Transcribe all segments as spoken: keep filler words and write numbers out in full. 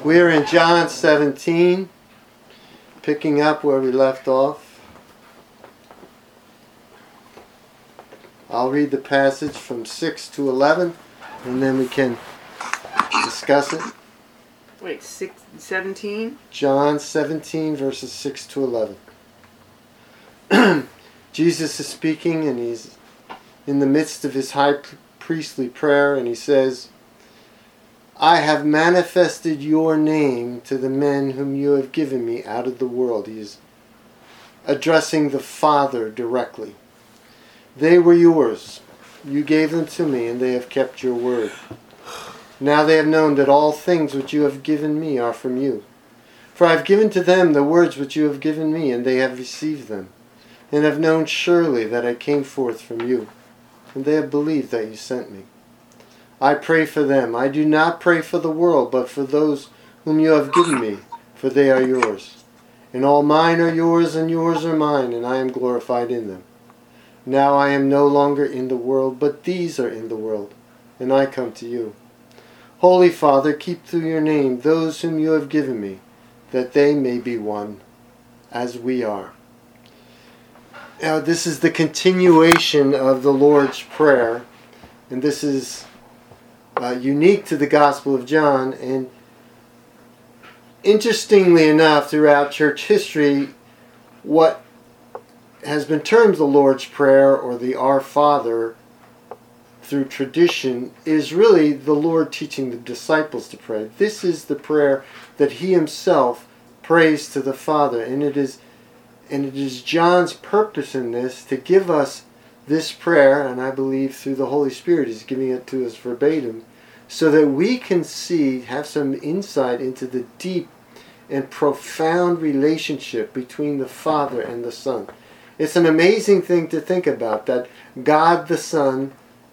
We're in John seventeen, picking up where we left off. I'll read the passage from six to eleven, and then we can discuss it. Wait, six, seventeen? John seventeen, verses six to eleven. Jesus is speaking, and he's in the midst of his high priestly prayer, and he says, I have manifested your name to the men whom you have given me out of the world. He is addressing the Father directly. They were yours. You gave them to me, and they have kept your word. Now they have known that all things which you have given me are from you. For I have given to them the words which you have given me, and they have received them, and have known surely that I came forth from you, and they have believed that you sent me. I pray for them. I do not pray for the world, but for those whom you have given me, for they are yours. And all mine are yours, and yours are mine, and I am glorified in them. Now I am no longer in the world, but these are in the world, and I come to you. Holy Father, keep through your name those whom you have given me, that they may be one, as we are. Now this is the continuation of the Lord's Prayer, and this is Uh, unique to the Gospel of John, and interestingly enough, throughout church history, what has been termed the Lord's Prayer or the Our Father through tradition is really the Lord teaching the disciples to pray. This is the prayer that he himself prays to the Father, and it is and it is John's purpose in this to give us this prayer, and I believe through the Holy Spirit he's giving it to us verbatim, so that we can see, have some insight into the deep and profound relationship between the Father and the Son. It's an amazing thing to think about, that God the Son,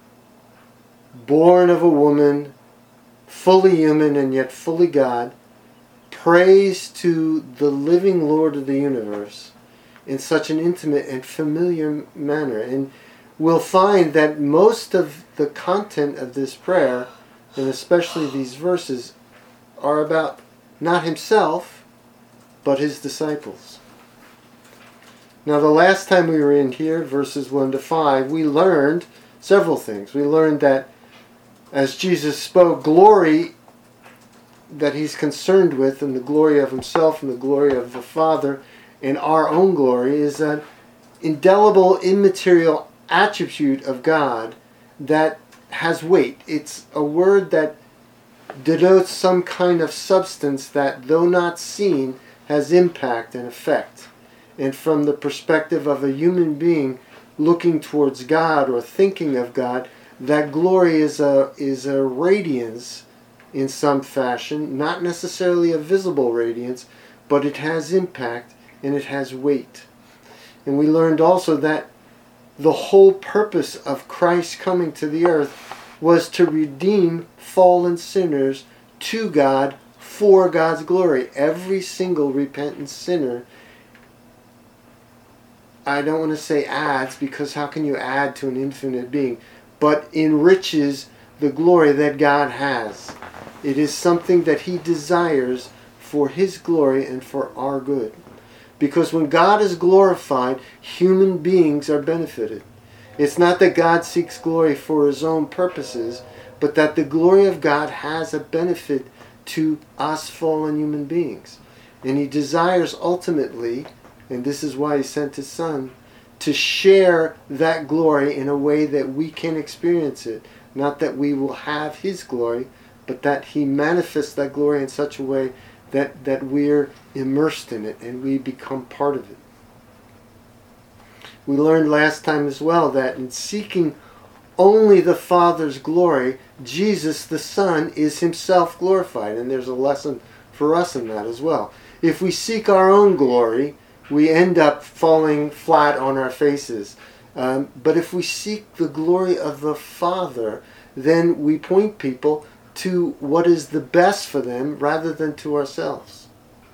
born of a woman, fully human and yet fully God, prays to the living Lord of the universe in such an intimate and familiar manner. And we'll find that most of the content of this prayer, and especially these verses, are about not himself, but his disciples. Now the last time we were in here, verses one to five, we learned several things. We learned that as Jesus spoke, glory that he's concerned with, and the glory of himself and the glory of the Father and our own glory, is an indelible, immaterial attribute of God that has weight. It's a word that denotes some kind of substance that, though not seen, has impact and effect. And from the perspective of a human being looking towards God or thinking of God, that glory is a is a radiance in some fashion, not necessarily a visible radiance, but it has impact and it has weight. And we learned also that the whole purpose of Christ coming to the earth was to redeem fallen sinners to God for God's glory. Every single repentant sinner, I don't want to say adds, because how can you add to an infinite being, but enriches the glory that God has. It is something that he desires for his glory and for our good. Because when God is glorified, human beings are benefited. It's not that God seeks glory for his own purposes, but that the glory of God has a benefit to us fallen human beings. And he desires ultimately, and this is why he sent his Son, to share that glory in a way that we can experience it. Not that we will have his glory, but that he manifests that glory in such a way that, that we're immersed in it and we become part of it. We learned last time as well that in seeking only the Father's glory, Jesus the Son is himself glorified. And there's a lesson for us in that as well. If we seek our own glory, we end up falling flat on our faces. Um, but if we seek the glory of the Father, then we point people to what is the best for them rather than to ourselves.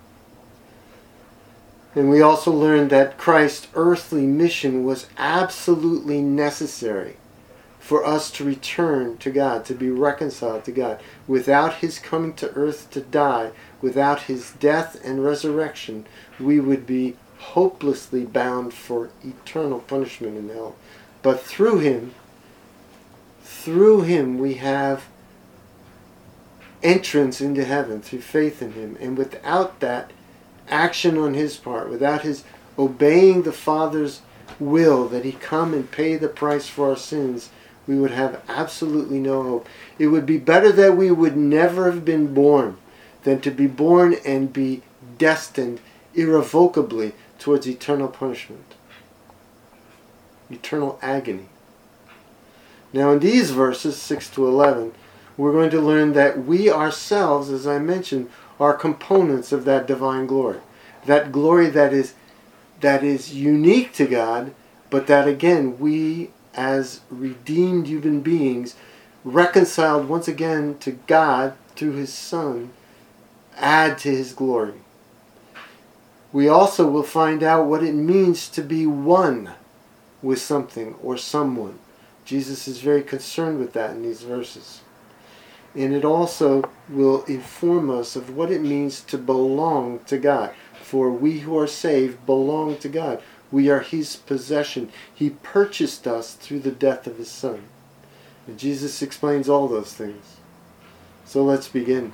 And we also learned that Christ's earthly mission was absolutely necessary for us to return to God, to be reconciled to God. Without his coming to earth to die, without his death and resurrection, we would be hopelessly bound for eternal punishment in hell. But through him, through him we have entrance into heaven through faith in him. And without that action on his part, without his obeying the Father's will that he come and pay the price for our sins, we would have absolutely no hope. It would be better that we would never have been born than to be born and be destined irrevocably towards eternal punishment, eternal agony. Now in these verses, six to eleven, we're going to learn that we ourselves, as I mentioned, are components of that divine glory. That glory that is that is unique to God, but that again, we as redeemed human beings, reconciled once again to God through his Son, add to his glory. We also will find out what it means to be one with something or someone. Jesus is very concerned with that in these verses. And it also will inform us of what it means to belong to God. For we who are saved belong to God. We are his possession. He purchased us through the death of his Son. And Jesus explains all those things. So let's begin.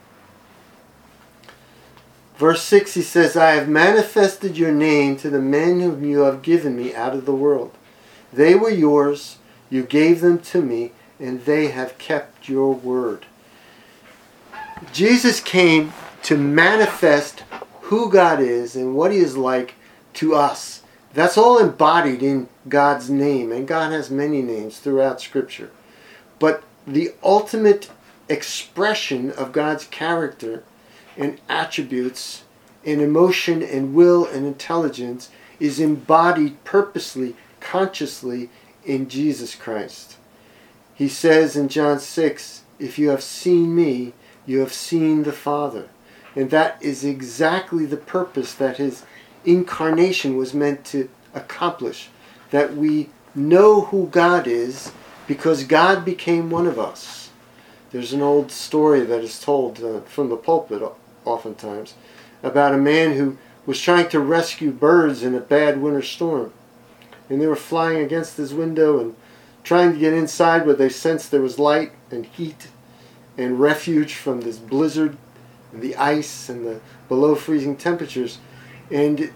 Verse six, he says, I have manifested your name to the men whom you have given me out of the world. They were yours, you gave them to me, and they have kept your word. Jesus came to manifest who God is and what he is like to us. That's all embodied in God's name, and God has many names throughout Scripture. But the ultimate expression of God's character and attributes and emotion and will and intelligence is embodied purposely, consciously in Jesus Christ. He says in John six, if you have seen me, you have seen the Father. And that is exactly the purpose that his incarnation was meant to accomplish. That we know who God is because God became one of us. There's an old story that is told uh, from the pulpit oftentimes about a man who was trying to rescue birds in a bad winter storm. And they were flying against his window and trying to get inside where they sensed there was light and heat and refuge from this blizzard and the ice and the below freezing temperatures. And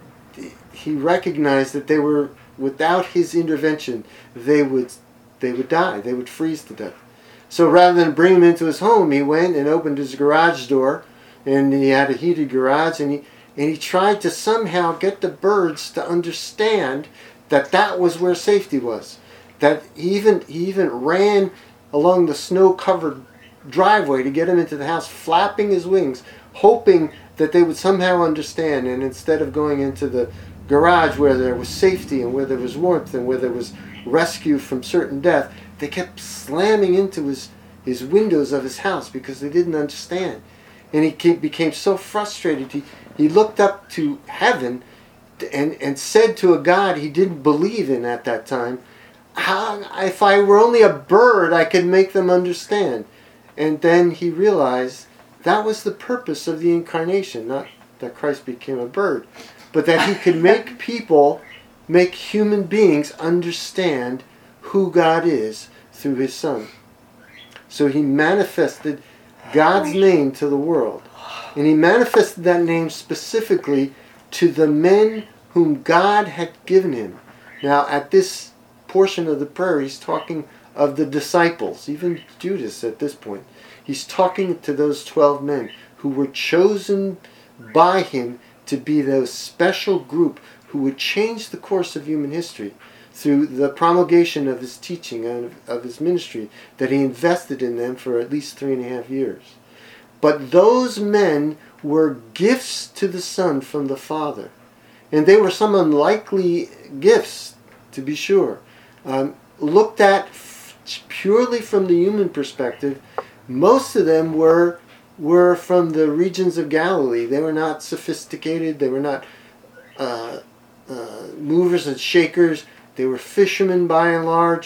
he recognized that they were, without his intervention, they would they would die. They would freeze to death. So rather than bring him into his home, he went and opened his garage door, and he had a heated garage, and he and he tried to somehow get the birds to understand that that was where safety was. That he even he even ran along the snow-covered driveway to get him into the house, flapping his wings, hoping that they would somehow understand. And instead of going into the garage where there was safety and where there was warmth and where there was rescue from certain death, they kept slamming into his, his windows of his house because they didn't understand. And he came, became so frustrated, he, he looked up to heaven and, and said to a God he didn't believe in at that time, How, if I were only a bird, I could make them understand. And then he realized that was the purpose of the incarnation, not that Christ became a bird, but that he could make people, make human beings understand who God is through his Son. So he manifested God's name to the world. And he manifested that name specifically to the men whom God had given him. Now, at this portion of the prayer, he's talking of the disciples, even Judas at this point. He's talking to those twelve men who were chosen by him to be those special group who would change the course of human history through the promulgation of his teaching and of his ministry that he invested in them for at least three and a half years. But those men were gifts to the Son from the Father. And they were some unlikely gifts, to be sure. Um, looked at f- purely from the human perspective, most of them were were from the regions of Galilee. They were not sophisticated. They were not uh, uh, movers and shakers. They were fishermen by and large.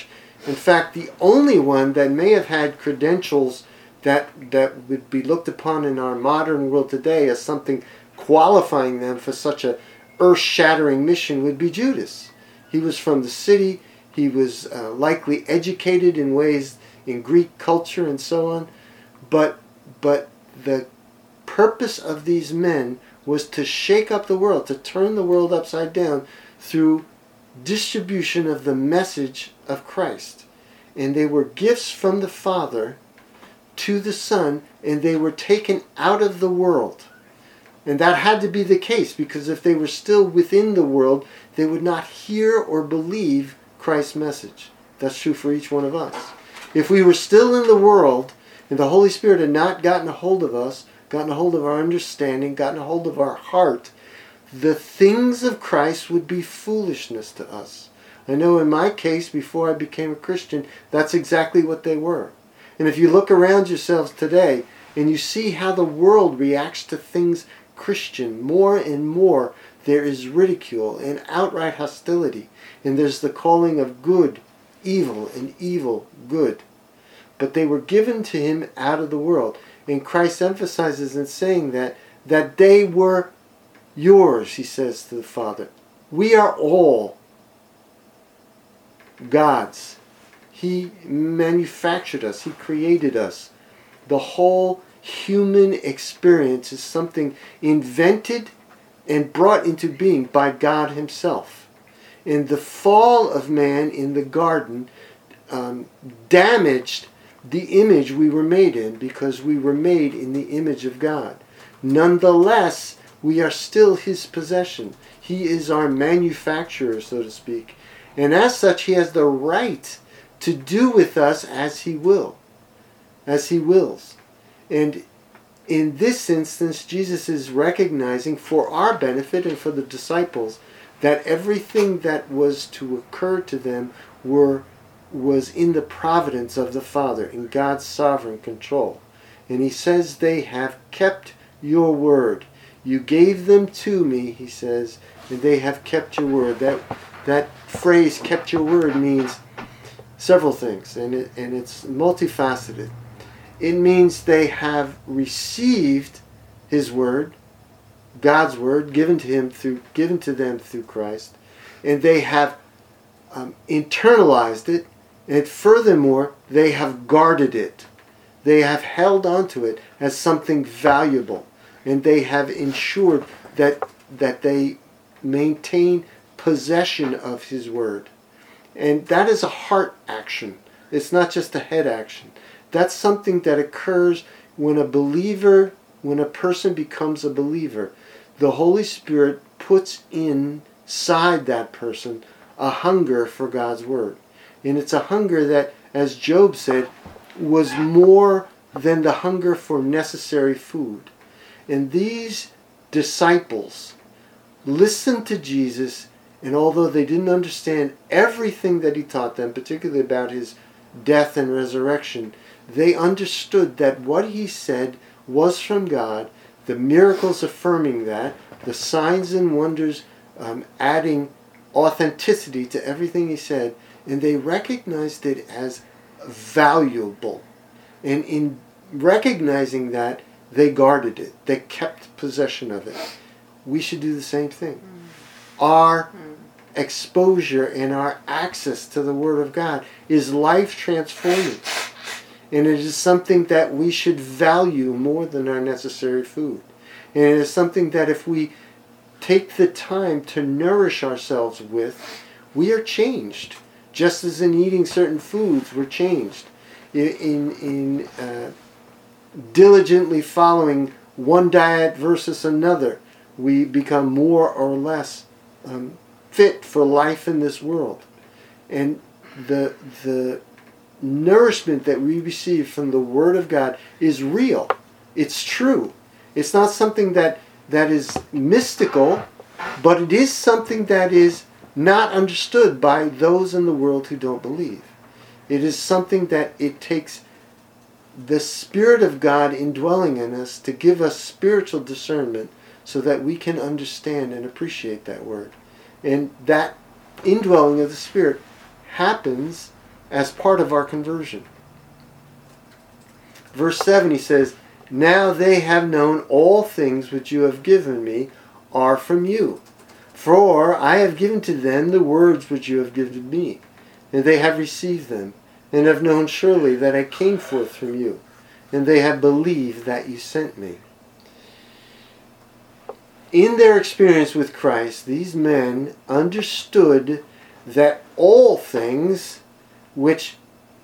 In fact, the only one that may have had credentials that that would be looked upon in our modern world today as something qualifying them for such a earth-shattering mission would be Judas. He was from the city. He was uh, likely educated in ways in Greek culture and so on. But but the purpose of these men was to shake up the world, to turn the world upside down through distribution of the message of Christ. And they were gifts from the Father to the Son, and they were taken out of the world. And that had to be the case, because if they were still within the world, they would not hear or believe Christ's message. That's true for each one of us. If we were still in the world, and the Holy Spirit had not gotten a hold of us, gotten a hold of our understanding, gotten a hold of our heart, the things of Christ would be foolishness to us. I know in my case, before I became a Christian, that's exactly what they were. And if you look around yourselves today, and you see how the world reacts to things Christian, more and more there is ridicule and outright hostility. And there's the calling of good, evil, and evil, good. But they were given to him out of the world. And Christ emphasizes in saying that, that they were yours, he says to the Father. We are all God's. He manufactured us. He created us. The whole human experience is something invented and brought into being by God himself. And the fall of man in the garden um, damaged the image we were made in, because we were made in the image of God. Nonetheless, we are still his possession. He is our manufacturer, so to speak. And as such, he has the right to do with us as he will, as he wills. And in this instance, Jesus is recognizing for our benefit and for the disciples that everything that was to occur to them were was in the providence of the Father, in God's sovereign control. And he says, they have kept your word. You gave them to me, he says, and they have kept your word. That that phrase, kept your word, means several things, and it, and it's multifaceted. It means they have received his word, God's word, given to him through given to them through Christ, and they have um, internalized it, and furthermore, they have guarded it. They have held onto it as something valuable, and they have ensured that that they maintain possession of his word. And that is a heart action. It's not just a head action. That's something that occurs when a believer, when a person becomes a believer. The Holy Spirit puts inside that person a hunger for God's word. And it's a hunger that, as Job said, was more than the hunger for necessary food. And these disciples listened to Jesus, and although they didn't understand everything that he taught them, particularly about his death and resurrection, they understood that what he said was from God, the miracles affirming that, the signs and wonders um, adding authenticity to everything he said, and they recognized it as valuable. And in recognizing that, they guarded it. They kept possession of it. We should do the same thing. Mm. Our mm. exposure and our access to the Word of God is life-transforming. And it is something that we should value more than our necessary food. And it is something that if we take the time to nourish ourselves with, we are changed. Just as in eating certain foods, we're changed. In, in, in uh, diligently following one diet versus another, we become more or less um, fit for life in this world. And the the nourishment that we receive from the Word of God is real. It's true. It's not something that, that is mystical, but it is something that is not understood by those in the world who don't believe. It is something that it takes the Spirit of God indwelling in us to give us spiritual discernment so that we can understand and appreciate that word. And that indwelling of the Spirit happens as part of our conversion. Verse seven, he says, "Now they have known all things which you have given me are from you. For I have given to them the words which you have given me, and they have received them, and have known surely that I came forth from you, and they have believed that you sent me." In their experience with Christ, these men understood that all things which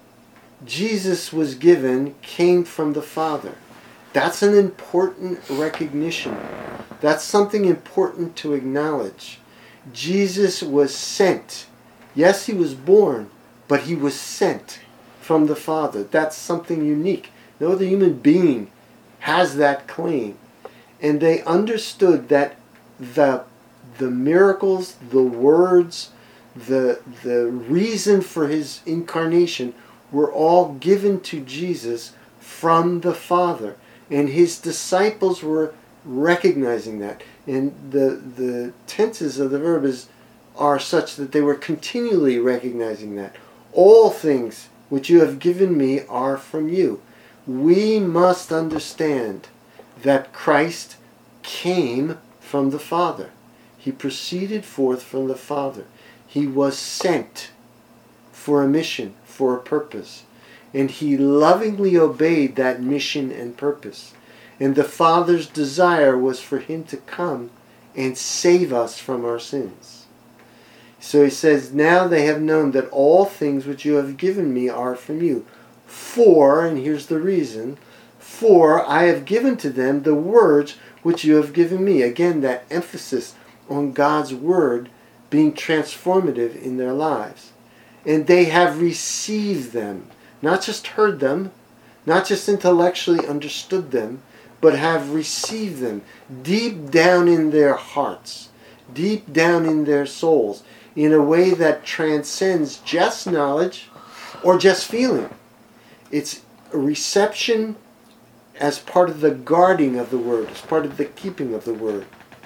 Jesus was given came from the Father. That's an important recognition. That's something important to acknowledge. Jesus was sent. Yes, he was born, but he was sent from the Father. That's something unique. No other human being has that claim. And they understood that the, the miracles, the words, the, the reason for his incarnation were all given to Jesus from the Father. And his disciples were recognizing that. And the, the tenses of the verb is, are such that they were continually recognizing that. All things which you have given me are from you. We must understand that Christ came from the Father. He proceeded forth from the Father. He was sent for a mission, for a purpose. And he lovingly obeyed that mission and purpose. And the Father's desire was for him to come and save us from our sins. So he says, "Now they have known that all things which you have given me are from you. For," and here's the reason, "for I have given to them the words which you have given me." Again, that emphasis on God's word being transformative in their lives. "And they have received them." Not just heard them, not just intellectually understood them, but have received them deep down in their hearts, deep down in their souls, in a way that transcends just knowledge or just feeling. It's a reception as part of the guarding of the word, as part of the keeping of the word.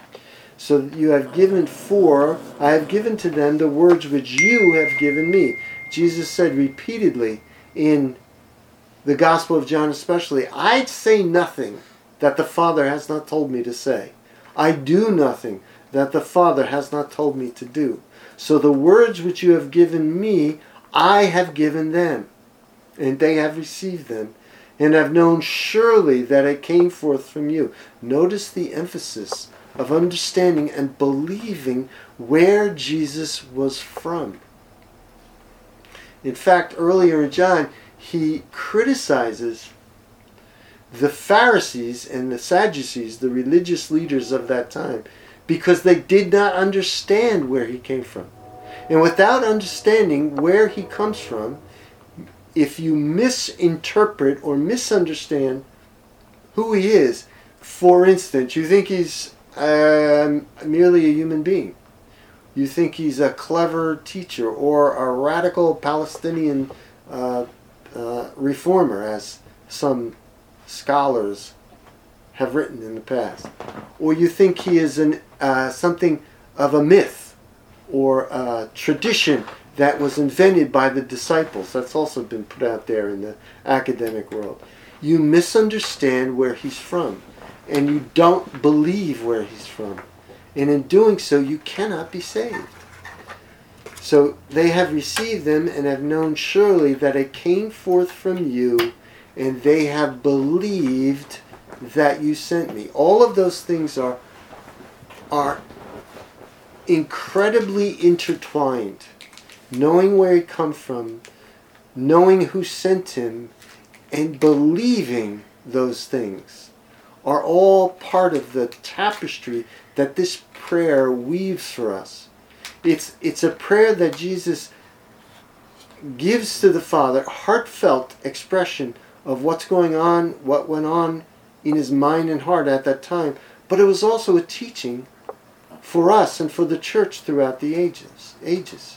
"So you have given for, I have given to them the words which you have given me." Jesus said repeatedly in the Gospel of John especially, "I say nothing that the Father has not told me to say. I do nothing that the Father has not told me to do. So the words which you have given me, I have given them, and they have received them, and have known surely that I came forth from you." Notice the emphasis of understanding and believing where Jesus was from. In fact, earlier in John, he criticizes the Pharisees and the Sadducees, the religious leaders of that time, because they did not understand where he came from. And without understanding where he comes from, if you misinterpret or misunderstand who he is, for instance, you think he's um, merely a human being. You think he's a clever teacher or a radical Palestinian uh, uh, reformer, as some scholars have written in the past. Or you think he is an uh, something of a myth or a tradition that was invented by the disciples. That's also been put out there in the academic world. You misunderstand where he's from, and you don't believe where he's from. And in doing so, you cannot be saved. So they have received them and have known surely that I came forth from you, and they have believed that you sent me. All of those things are, are incredibly intertwined. Knowing where he comes from, knowing who sent him, and believing those things are all part of the tapestry that this prayer weaves for us. It's, it's a prayer that Jesus gives to the Father, heartfelt expression of what's going on, what went on in his mind and heart at that time, but it was also a teaching for us and for the church throughout the ages. ages.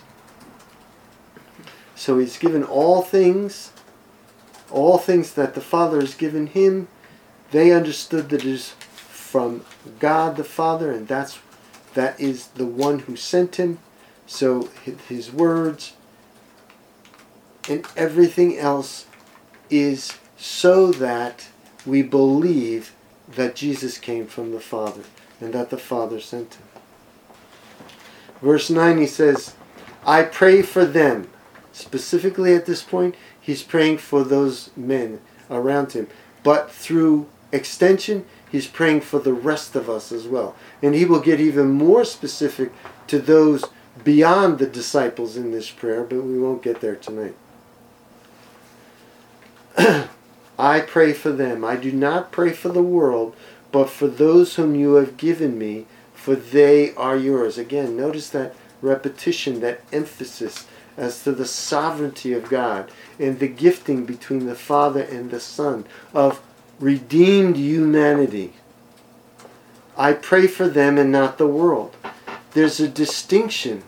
So he's given all things, all things that the Father has given him. They understood that it is from God the Father, and that's that is the one who sent him. So his words And everything else is so that we believe that Jesus came from the Father and that the Father sent him. Verse nine, he says, I pray for them. Specifically at this point, he's praying for those men around him. But through extension, he's praying for the rest of us as well. And he will get even more specific to those beyond the disciples in this prayer, but we won't get there tonight. I pray for them. I do not pray for the world, but for those whom you have given me, for they are yours. Again, notice that repetition, that emphasis as to the sovereignty of God and the gifting between the Father and the Son of redeemed humanity. I pray for them and not the world. There's a distinction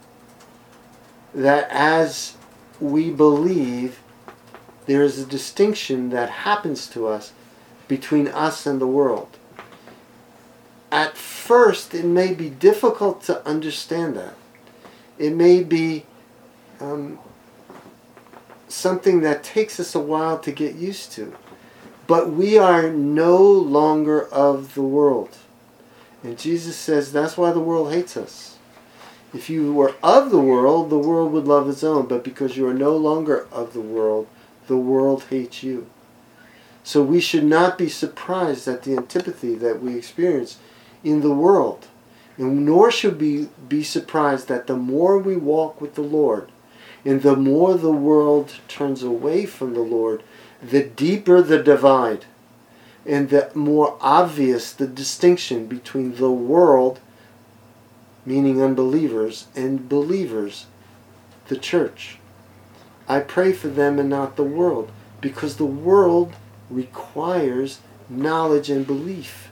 that as we believe, there is a distinction that happens to us between us and the world. At first, it may be difficult to understand that. It may be um, something that takes us a while to get used to. But we are no longer of the world. And Jesus says that's why the world hates us. If you were of the world, the world would love its own. But because you are no longer of the world, the world hates you. So we should not be surprised at the antipathy that we experience in the world. And nor should we be surprised that the more we walk with the Lord, and the more the world turns away from the Lord, the deeper the divide, and the more obvious the distinction between the world, meaning unbelievers, and believers, the church. I pray for them and not the world, because the world requires knowledge and belief.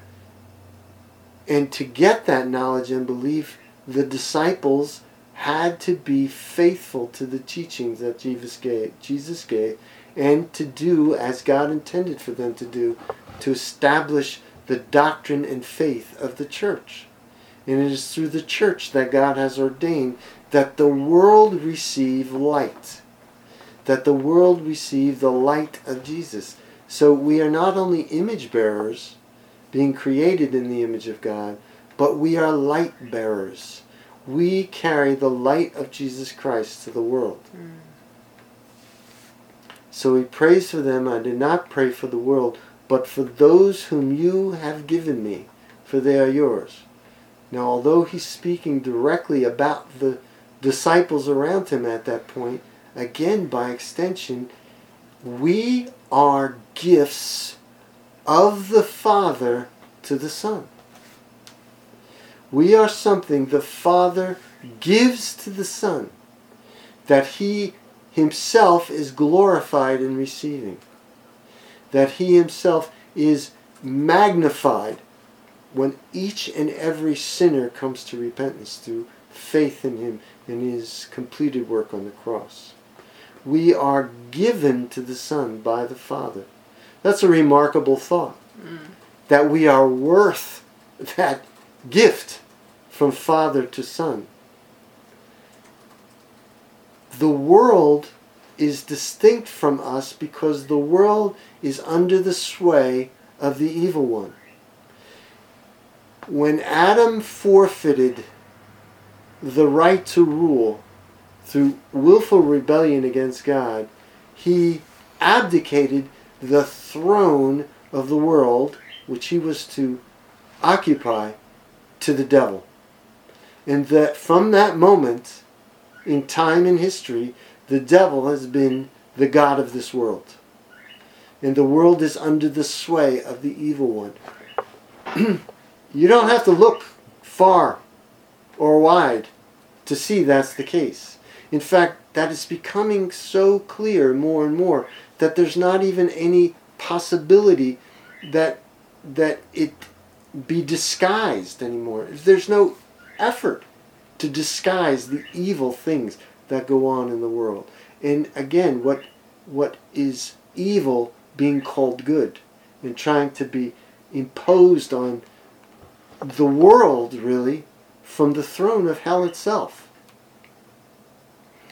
And to get that knowledge and belief, the disciples had to be faithful to the teachings that Jesus gave, Jesus gave, and to do as God intended for them to do, to establish the doctrine and faith of the church. And it is through the church that God has ordained that the world receive light, that the world receive the light of Jesus. So we are not only image bearers, being created in the image of God, but we are light bearers. We carry the light of Jesus Christ to the world. Mm. So he prays for them. I do not pray for the world, but for those whom you have given me, for they are yours. Now, although he's speaking directly about the disciples around him at that point, again, by extension, we are gifts of the Father to the Son. We are something the Father gives to the Son, that he himself is glorified in receiving, that he himself is magnified when each and every sinner comes to repentance through faith in him and his completed work on the cross. We are given to the Son by the Father. That's a remarkable thought, mm. that we are worth that gift from Father to Son. The world is distinct from us because the world is under the sway of the evil one. When Adam forfeited the right to rule through willful rebellion against God, he abdicated the throne of the world, which he was to occupy, to the devil. And that from that moment in time and history, the devil has been the god of this world. And the world is under the sway of the evil one. You don't have to look far or wide to see that's the case. In fact, that is becoming so clear more and more that there's not even any possibility that that it be disguised anymore. There's no effort to disguise the evil things that go on in the world. And again, what what is evil being called good and trying to be imposed on the world, really, from the throne of hell itself.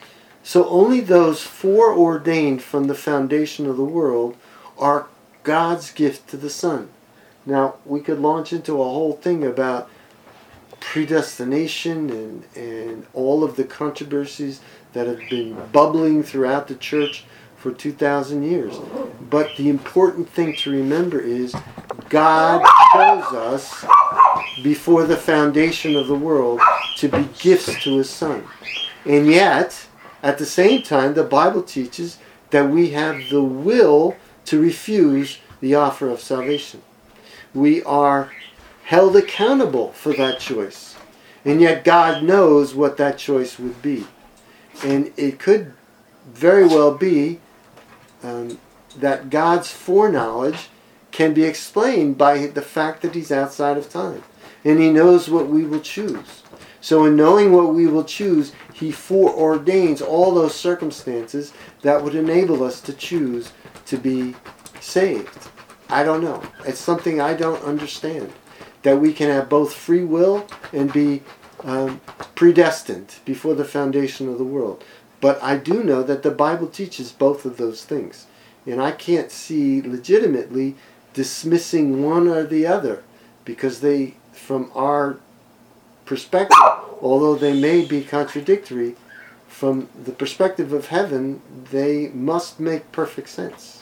So only those foreordained from the foundation of the world are God's gift to the Son. Now, we could launch into a whole thing about predestination and, and all of the controversies that have been bubbling throughout the church for two thousand years. But the important thing to remember is God chose us before the foundation of the world to be gifts to His Son. And yet, at the same time, the Bible teaches that we have the will to refuse the offer of salvation. We are held accountable for that choice. And yet God knows what that choice would be. And it could very well be um, that God's foreknowledge can be explained by the fact that He's outside of time. And He knows what we will choose. So in knowing what we will choose, He foreordains all those circumstances that would enable us to choose to be saved. I don't know. It's something I don't understand. That we can have both free will and be um, predestined before the foundation of the world. But I do know that the Bible teaches both of those things. And I can't see legitimately dismissing one or the other, because they, from our perspective, although they may be contradictory, from the perspective of heaven, they must make perfect sense.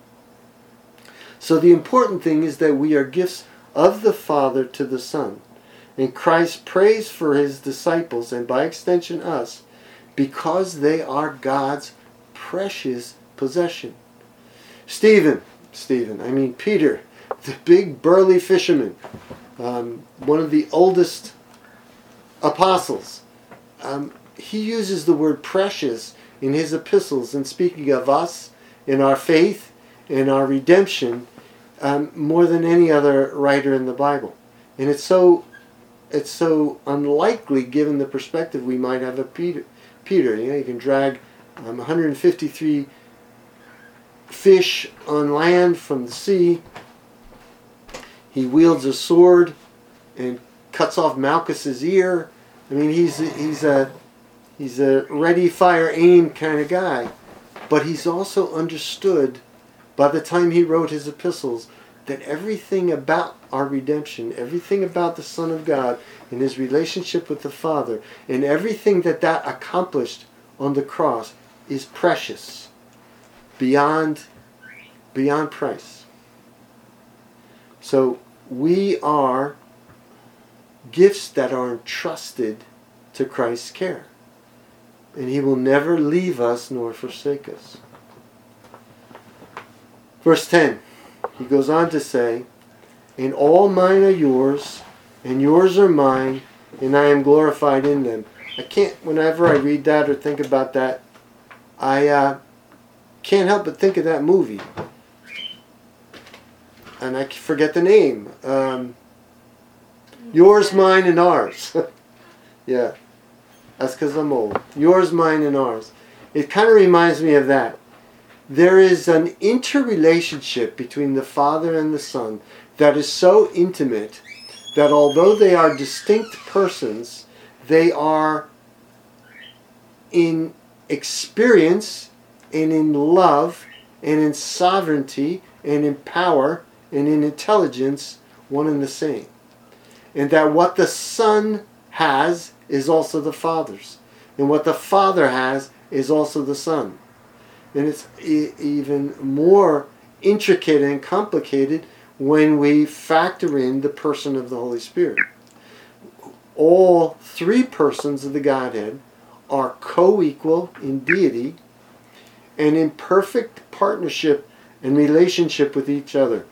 So the important thing is that we are gifts of the Father to the Son. And Christ prays for His disciples, and by extension us, because they are God's precious possession. Stephen, Stephen, I mean Peter, the big burly fisherman, um, one of the oldest apostles, um, he uses the word precious in his epistles in speaking of us, in our faith, in our redemption, um, more than any other writer in the Bible. And it's so it's so unlikely given the perspective we might have of Peter. Peter, you know, you can drag um, one hundred fifty-three fish on land from the sea. He wields a sword and cuts off Malchus's ear. I mean, he's he's a he's a ready, fire, aim kind of guy. But he's also understood by the time he wrote his epistles that everything about our redemption, everything about the Son of God and His relationship with the Father, and everything that that accomplished on the cross is precious, beyond, beyond price. So we are gifts that are entrusted to Christ's care. And He will never leave us nor forsake us. Verse ten, he goes on to say, and all mine are yours, and yours are mine, and I am glorified in them. I can't, whenever I read that or think about that, I uh, can't help but think of that movie. And I forget the name. Um, yours, mine, and ours. Yeah. That's because I'm old. Yours, mine, and ours. It kind of reminds me of that. There is an interrelationship between the Father and the Son that is so intimate that although they are distinct persons, they are in experience and in love and in sovereignty and in power and in intelligence one and the same. And that what the Son has is also the Father's. And what the Father has is also the Son. And it's e- even more intricate and complicated when we factor in the person of the Holy Spirit. All three persons of the Godhead are co-equal in deity and in perfect partnership and relationship with each other.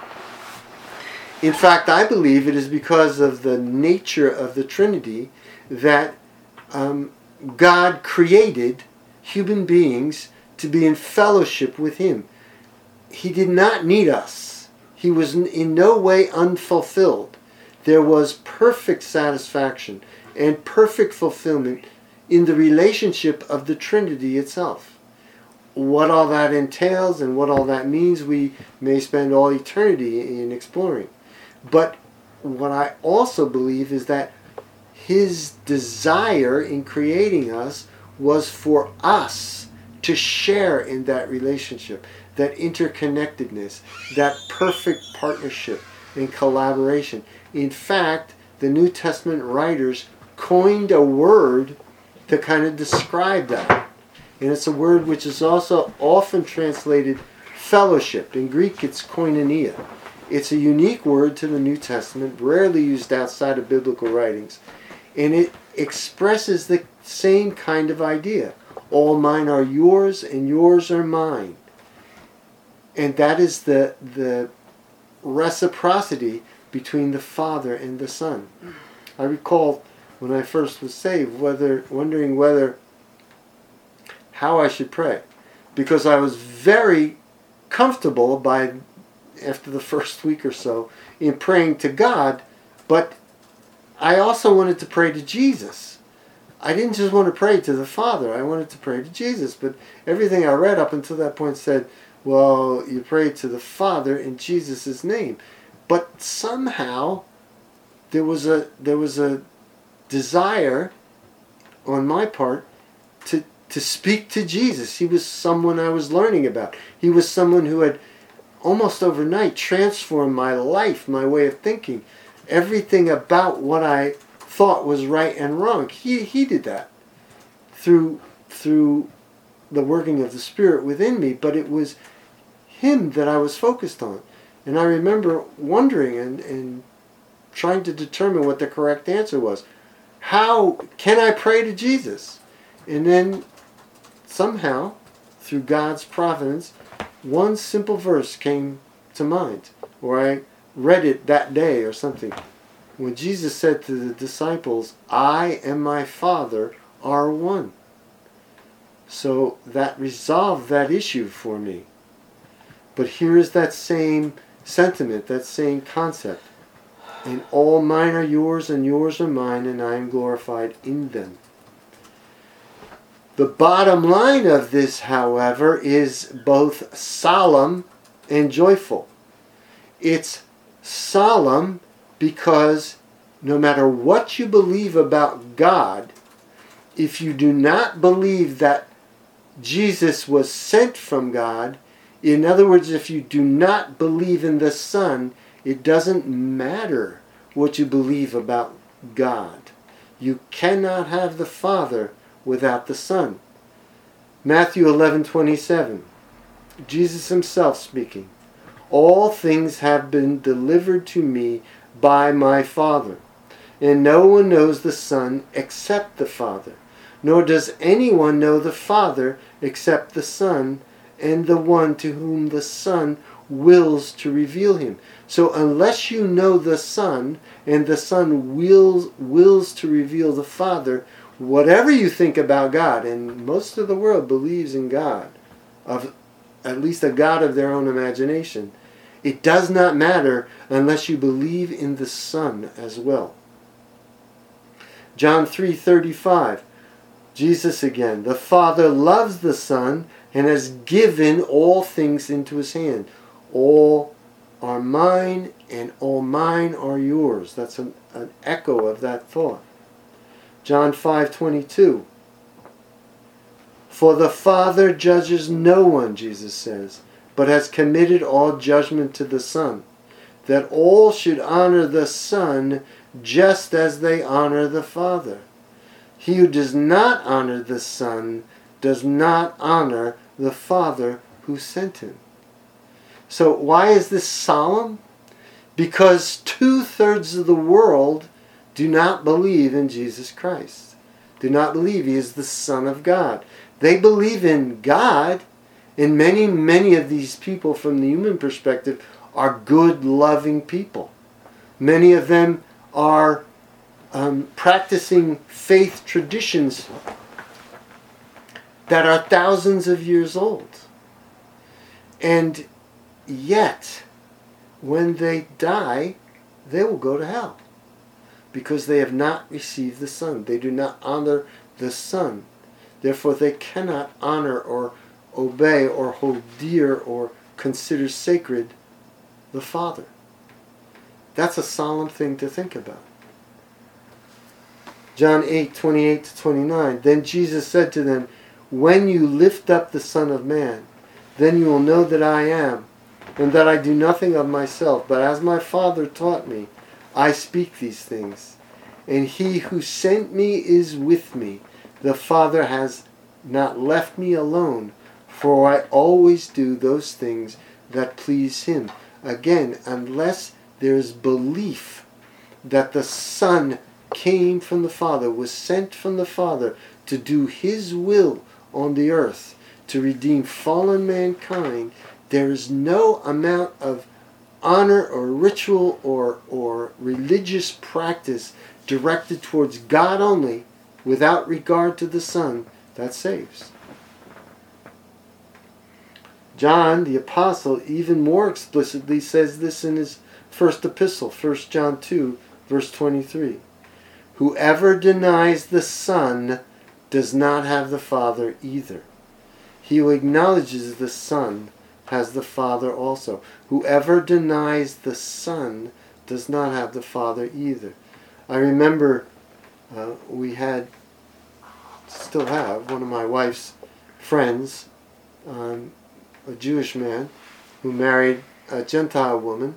In fact, I believe it is because of the nature of the Trinity that um, God created human beings to be in fellowship with Him. He did not need us. He was in no way unfulfilled. There was perfect satisfaction and perfect fulfillment in the relationship of the Trinity itself. What all that entails and what all that means, we may spend all eternity in exploring. But what I also believe is that His desire in creating us was for us to share in that relationship, that interconnectedness, that perfect partnership and collaboration. In fact, the New Testament writers coined a word to kind of describe that. And it's a word which is also often translated fellowship. In Greek, it's koinonia. It's a unique word to the New Testament, rarely used outside of biblical writings. And it expresses the same kind of idea. All mine are yours, and yours are mine. And that is the, the reciprocity between the Father and the Son. I recall when I first was saved, whether wondering whether how I should pray, because I was very comfortable by after the first week or so in praying to God, but I also wanted to pray to Jesus. I didn't just want to pray to the Father, I wanted to pray to Jesus, but everything I read up until that point said, well, you pray to the Father in Jesus' name. But somehow there was a there was a desire on my part to to speak to Jesus. He was someone I was learning about. He was someone who had almost overnight transformed my life, my way of thinking. Everything about what I thought was right and wrong. He he did that through through the working of the Spirit within me, but it was him that I was focused on. And I remember wondering and, and trying to determine what the correct answer was. How can I pray to Jesus? And then somehow, through God's providence, one simple verse came to mind, or I read it that day or something. When Jesus said to the disciples, I and my Father are one. So that resolved that issue for me. But here is that same sentiment, that same concept. And all mine are yours, and yours are mine, and I am glorified in them. The bottom line of this, however, is both solemn and joyful. It's solemn because no matter what you believe about God, if you do not believe that Jesus was sent from God, in other words, if you do not believe in the Son, it doesn't matter what you believe about God. You cannot have the Father without the Son. Matthew eleven twenty-seven, Jesus himself speaking. All things have been delivered to me by my Father, and no one knows the Son except the Father, nor does anyone know the Father except the Son, and the one to whom the Son wills to reveal him. So unless you know the Son, and the Son wills, wills to reveal the Father, whatever you think about God, and most of the world believes in God, of at least a God of their own imagination, it does not matter unless you believe in the Son as well. John three thirty-five, Jesus again, the Father loves the Son and has given all things into his hand. All are mine, and all mine are yours. That's an, an echo of that thought. John five twenty-two. For the Father judges no one, Jesus says, but has committed all judgment to the Son, that all should honor the Son just as they honor the Father. He who does not honor the Son does not honor the Father who sent him. So why is this solemn? Because two-thirds of the world do not believe in Jesus Christ. Do not believe he is the Son of God. They believe in God, and many, many of these people from the human perspective are good, loving people. Many of them are um, practicing faith traditions that are thousands of years old. And yet, when they die, they will go to hell, because they have not received the Son. They do not honor the Son. Therefore, they cannot honor or obey or hold dear or consider sacred the Father. That's a solemn thing to think about. John eight, twenty-eight to twenty-nine. Then Jesus said to them, when you lift up the Son of Man, then you will know that I am, and that I do nothing of myself, but as my Father taught me, I speak these things. And he who sent me is with me. The Father has not left me alone, for I always do those things that please him. Again, unless there is belief that the Son came from the Father, was sent from the Father to do his will on the earth, to redeem fallen mankind, there is no amount of honor or ritual or, or religious practice directed towards God only, without regard to the Son, that saves. John, the apostle, even more explicitly says this in his first epistle, First John two, verse twenty-three. Whoever denies the Son does not have the Father either. He who acknowledges the Son has the Father also. Whoever denies the Son does not have the Father either. I remember uh, we had, still have, one of my wife's friends, um, a Jewish man, who married a Gentile woman.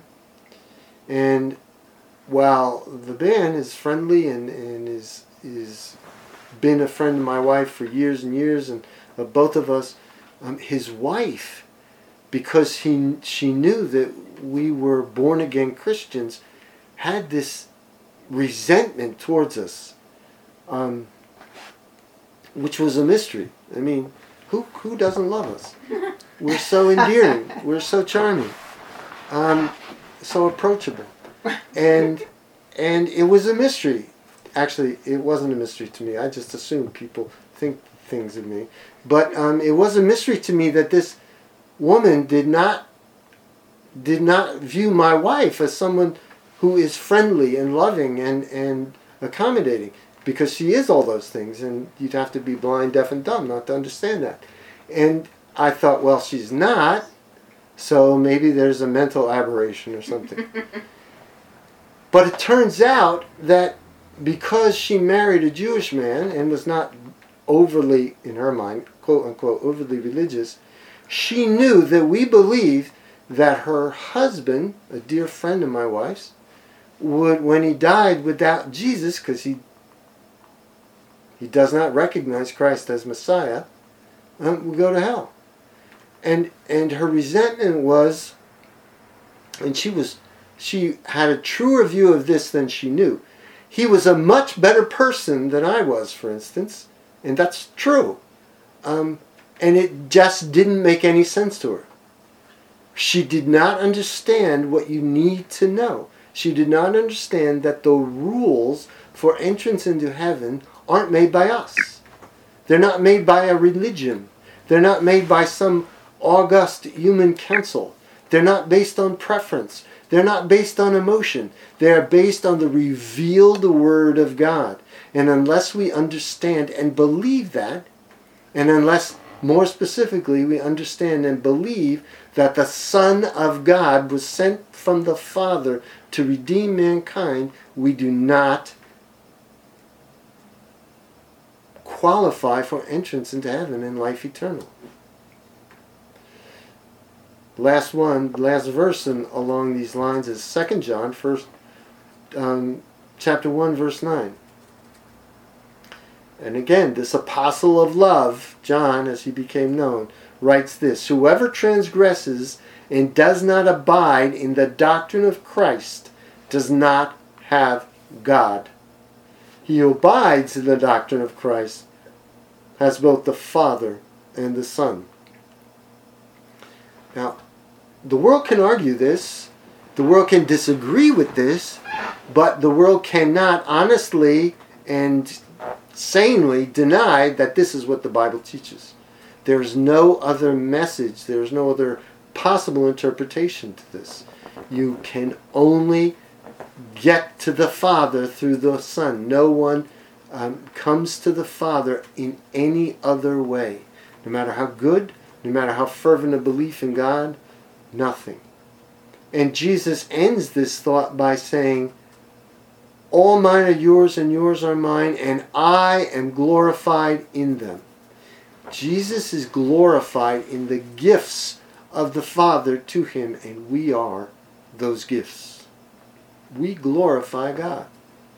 And while the man is friendly and, and is is been a friend of my wife for years and years, and of both of us, um, his wife, because he she knew that we were born again Christians, had this resentment towards us, um, which was a mystery. I mean, who who doesn't love us? We're so endearing. We're so charming, um, so approachable, and and it was a mystery. Actually, it wasn't a mystery to me. I just assumed people think things of me. But um, it was a mystery to me that this woman did not did not view my wife as someone who is friendly and loving and, and accommodating, because she is all those things, and you'd have to be blind, deaf, and dumb not to understand that. And I thought, well, she's not, so maybe there's a mental aberration or something. But it turns out that because she married a Jewish man and was not overly, in her mind, quote unquote, overly religious, she knew that we believed that her husband, a dear friend of my wife's, would, when he died without Jesus, because he he does not recognize Christ as Messiah, um, would go to hell. And and her resentment was, and she was, she had a truer view of this than she knew. He was a much better person than I was, for instance, and that's true. Um, and it just didn't make any sense to her. She did not understand what you need to know. She did not understand that the rules for entrance into heaven aren't made by us. They're not made by a religion. They're not made by some august human council. They're not based on preference. They're not based on emotion. They are based on the revealed Word of God. And unless we understand and believe that, and unless, more specifically, we understand and believe that the Son of God was sent from the Father to redeem mankind, we do not qualify for entrance into heaven and life eternal. Last one, last verse in, along these lines is Second John, first, um, chapter one, verse nine. And again, this apostle of love, John, as he became known, writes this: whoever transgresses and does not abide in the doctrine of Christ does not have God. He who abides in the doctrine of Christ has both the Father and the Son. Now, the world can argue this, the world can disagree with this, but the world cannot honestly and sanely deny that this is what the Bible teaches. There is no other message, there is no other possible interpretation to this. You can only get to the Father through the Son. No one um, comes to the Father in any other way. No matter how good, no matter how fervent a belief in God, nothing. And Jesus ends this thought by saying, All mine are yours and yours are mine, and I am glorified in them. Jesus is glorified in the gifts of the Father to him, and we are those gifts. We glorify God.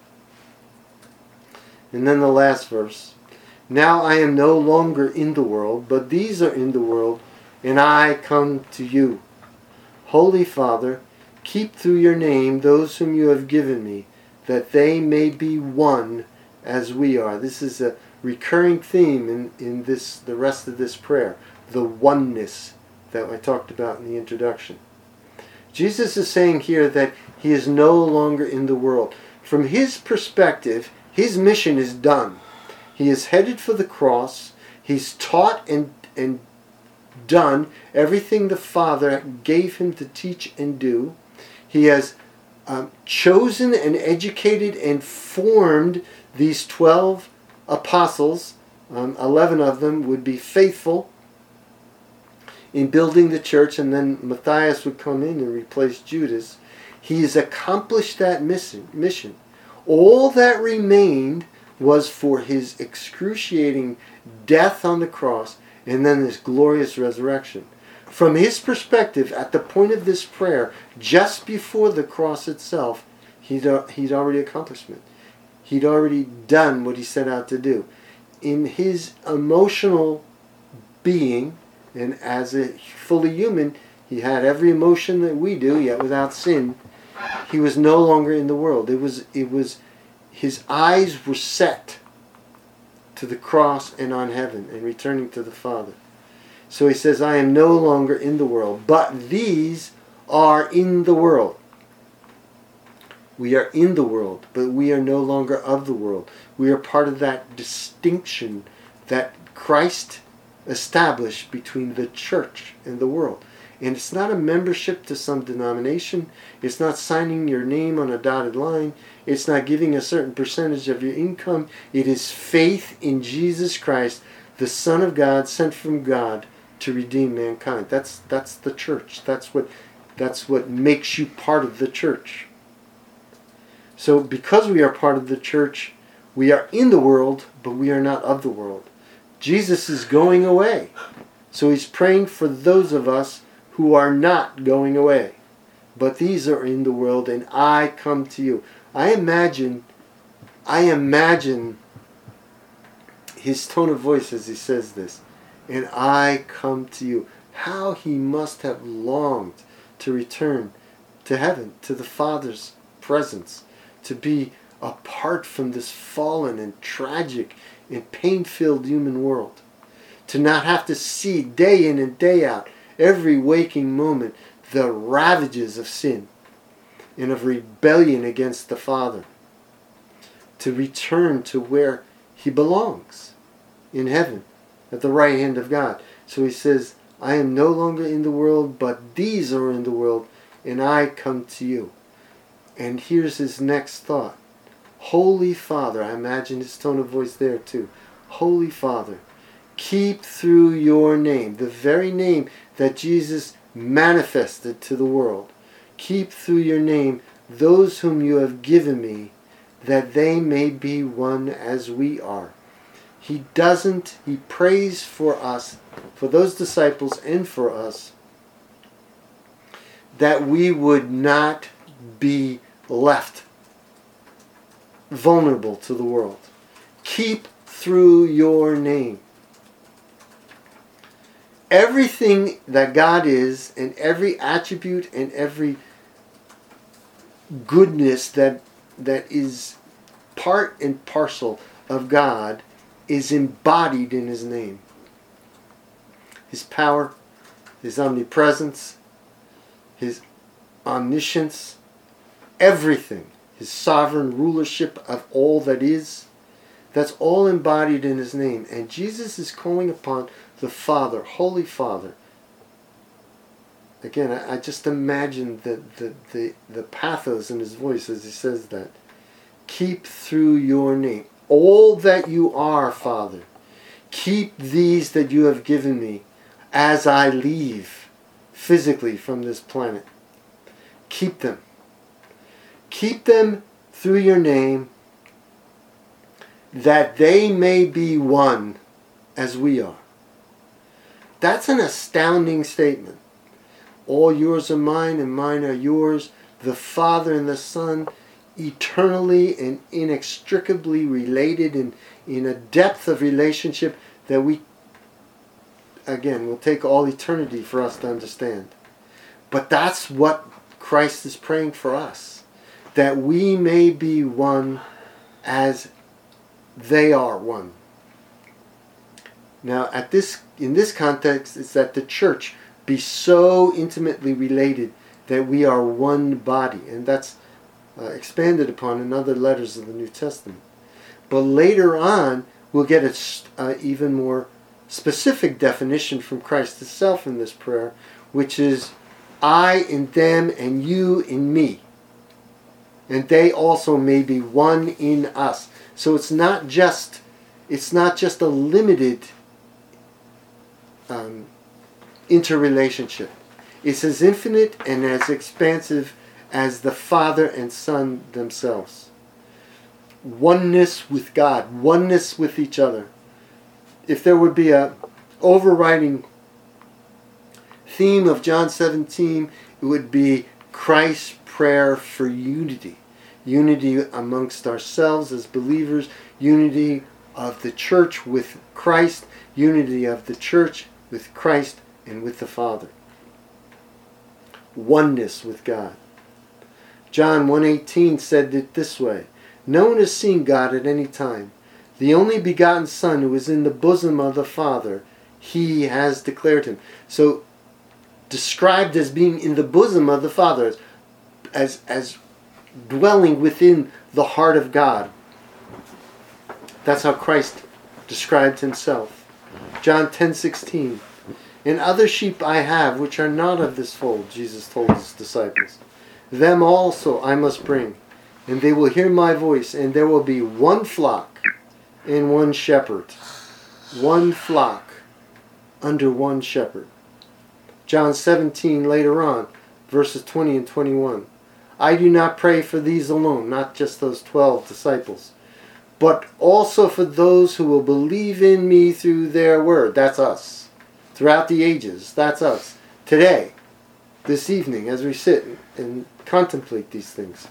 And then the last verse. Now I am no longer in the world, but these are in the world, and I come to you. Holy Father, keep through your name those whom you have given me, that they may be one as we are. This is a recurring theme in, in this the rest of this prayer, the oneness that I talked about in the introduction. Jesus is saying here that he is no longer in the world. From his perspective, his mission is done. He is headed for the cross. He's taught and, and done everything the Father gave him to teach and do. He has um, chosen and educated and formed these twelve apostles. Um, eleven of them would be faithful in building the church, and then Matthias would come in and replace Judas. He has accomplished that mission. mission. All that remained was for his excruciating death on the cross and then this glorious resurrection. From his perspective, at the point of this prayer, just before the cross itself, he'd, he'd already accomplished it. He'd already done what he set out to do. In his emotional being, and as a fully human, he had every emotion that we do, yet without sin. He was no longer in the world. It was, it was, his eyes were set to the cross and on heaven and returning to the Father. So he says, I am no longer in the world, but these are in the world. We are in the world, but we are no longer of the world. We are part of that distinction that Christ established between the church and the world. And it's not a membership to some denomination. It's not signing your name on a dotted line. It's not giving a certain percentage of your income. It is faith in Jesus Christ, the Son of God, sent from God to redeem mankind. That's that's the church. That's what that's what makes you part of the church. So because we are part of the church, we are in the world, but we are not of the world. Jesus is going away. So he's praying for those of us who are not going away. But these are in the world, and I come to you. I imagine, I imagine his tone of voice as he says this. And I come to you. How he must have longed to return to heaven, to the Father's presence, to be apart from this fallen and tragic and pain-filled human world. To not have to see day in and day out, every waking moment, the ravages of sin and of rebellion against the Father. To return to where he belongs, in heaven, at the right hand of God. So he says, I am no longer in the world, but these are in the world, and I come to you. And here's his next thought. Holy Father, I imagine his tone of voice there too. Holy Father, keep through your name, the very name that Jesus manifested to the world. Keep through your name those whom you have given me, that they may be one as we are. He doesn't, he prays for us, for those disciples and for us, that we would not be left vulnerable to the world. Keep through your name. Everything that God is, and every attribute and every goodness that that is part and parcel of God, is embodied in his name. His power, his omnipresence, his omniscience, everything, his sovereign rulership of all that is, that's all embodied in his name. And Jesus is calling upon the Father, Holy Father. Again, I, I just imagine the, the, the, the pathos in his voice as he says that. Keep through your name. All that you are, Father, keep these that you have given me as I leave physically from this planet. Keep them. Keep them through your name, that they may be one as we are. That's an astounding statement. All yours are mine and mine are yours. The Father and the Son, eternally and inextricably related in, in a depth of relationship that we, again, will take all eternity for us to understand. But that's what Christ is praying for us. That we may be one as they are one. Now, at this, in this context, it's that the church be so intimately related that we are one body. And that's uh, expanded upon in other letters of the New Testament. But later on, we'll get an uh, even more specific definition from Christ himself in this prayer, which is, I in them and you in me. And they also may be one in us. So it's not just, it's not just a limited um, interrelationship. It's as infinite and as expansive as the Father and Son themselves. Oneness with God, oneness with each other. If there would be a overriding theme of John seventeen, it would be Christ's prayer for unity. Unity amongst ourselves as believers, unity of the church with Christ, unity of the church with Christ and with the Father. Oneness with God. John one eighteen said it this way, no one has seen God at any time. The only begotten Son who is in the bosom of the Father, he has declared him. So, described as being in the bosom of the Father, as, as dwelling within the heart of God. That's how Christ described himself. John ten sixteen. And other sheep I have, which are not of this fold, Jesus told his disciples. Them also I must bring, and they will hear my voice, and there will be one flock and one shepherd. One flock under one shepherd. John seventeen later on, verses twenty and twenty-one. I do not pray for these alone, not just those twelve disciples, but also for those who will believe in me through their word. That's us. Throughout the ages, that's us. Today, this evening, as we sit and contemplate these things.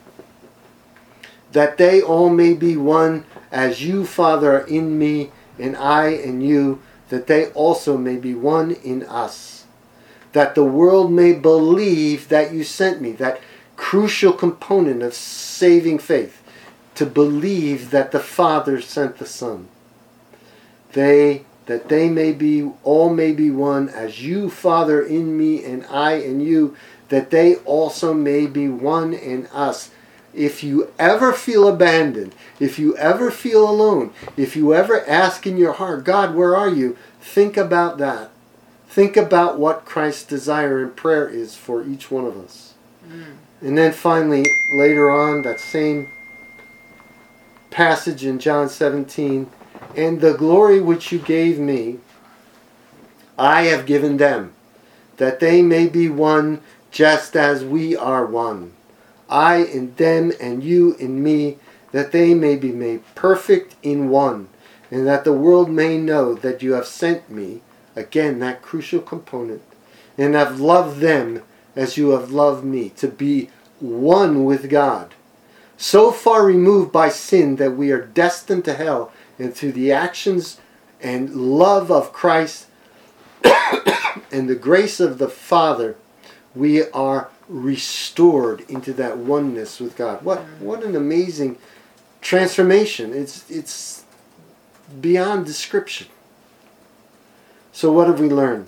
That they all may be one, as you, Father, are in me, and I in you, that they also may be one in us. That the world may believe that you sent me, that crucial component of saving faith, to believe that the Father sent the Son. They, that they may be, all may be one, as you, Father, in me, and I in you, that they also may be one in us. If you ever feel abandoned, if you ever feel alone, if you ever ask in your heart, God, where are you? Think about that. Think about what Christ's desire and prayer is for each one of us. Mm. And then finally, later on, that same passage in John seventeen, and the glory which you gave me, I have given them, that they may be one just as we are one. I in them and you in me, that they may be made perfect in one, and that the world may know that you have sent me, again that crucial component, and have loved them as you have loved me, to be one with God. So far removed by sin that we are destined to hell, and through the actions and love of Christ and the grace of the Father, we are restored into that oneness with God. What what an amazing transformation. It's it's beyond description. So what have we learned?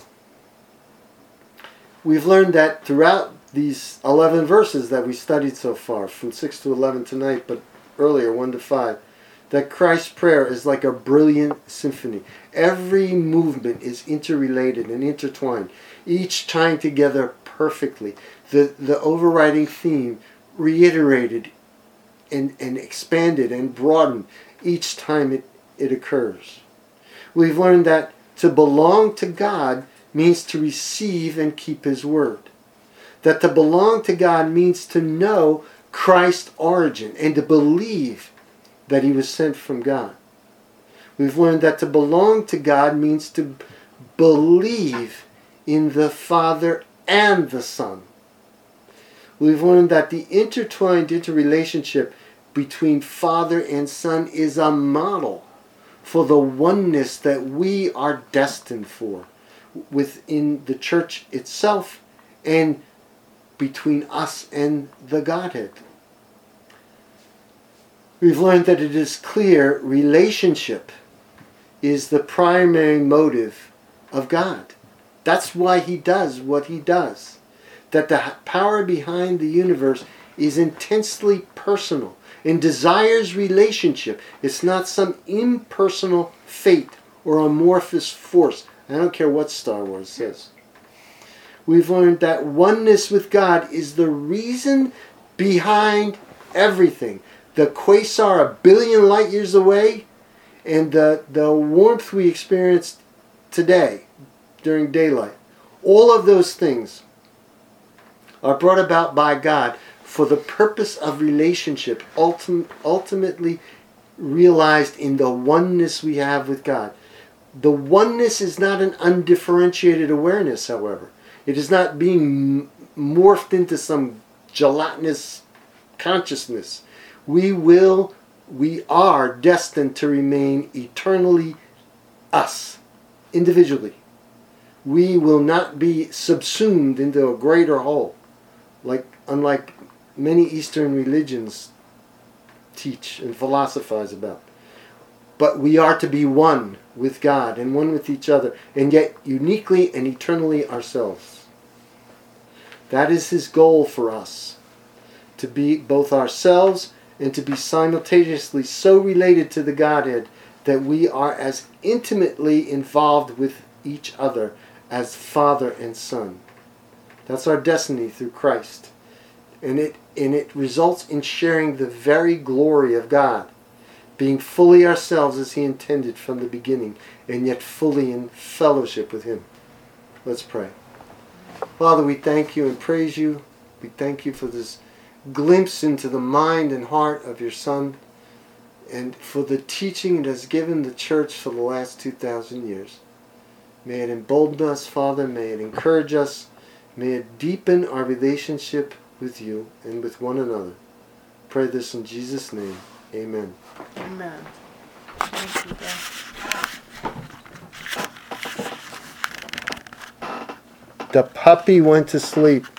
We've learned that throughout these eleven verses that we studied so far, from six to eleven tonight, but earlier, one to five, that Christ's prayer is like a brilliant symphony. Every movement is interrelated and intertwined, each tying together perfectly. The, the overriding theme reiterated and, and expanded and broadened each time it, it occurs. We've learned that to belong to God means to receive and keep His word. That to belong to God means to know Christ's origin and to believe that he was sent from God. We've learned that to belong to God means to believe in the Father and the Son. We've learned that the intertwined interrelationship between Father and Son is a model for the oneness that we are destined for within the church itself and between us and the Godhead. We've learned that it is clear relationship is the primary motive of God. That's why he does what he does. That the power behind the universe is intensely personal and desires relationship. It's not some impersonal fate or amorphous force. I don't care what Star Wars says. We've learned that oneness with God is the reason behind everything. The quasar a billion light years away and the, the warmth we experience today during daylight. All of those things are brought about by God for the purpose of relationship, ultim- ultimately realized in the oneness we have with God. The oneness is not an undifferentiated awareness, however. It is not being morphed into some gelatinous consciousness. We will, we are destined to remain eternally us, individually. We will not be subsumed into a greater whole, like unlike many Eastern religions teach and philosophize about. But we are to be one with God and one with each other, and yet uniquely and eternally ourselves. That is his goal for us, to be both ourselves and to be simultaneously so related to the Godhead that we are as intimately involved with each other as Father and Son. That's our destiny through Christ. And it, and it results in sharing the very glory of God, being fully ourselves as he intended from the beginning, and yet fully in fellowship with him. Let's pray. Father, we thank you and praise you. We thank you for this glimpse into the mind and heart of your Son, and for the teaching it has given the church for the last two thousand years. May it embolden us, Father. May it encourage us. May it deepen our relationship with you and with one another. Pray this in Jesus' name. Amen. Amen. Thank you, Dad. The puppy went to sleep.